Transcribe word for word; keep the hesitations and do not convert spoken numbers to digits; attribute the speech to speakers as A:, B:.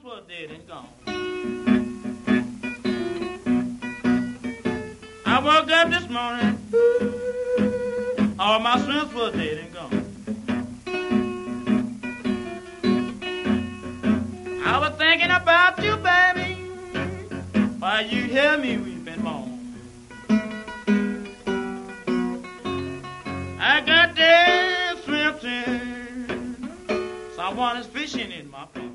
A: strength was dead and gone. I woke up this morning, all my strength was dead and gone. I was thinking about you, baby, while you hear me weeping moan. I got dead strength in, someone is fishing in my pond.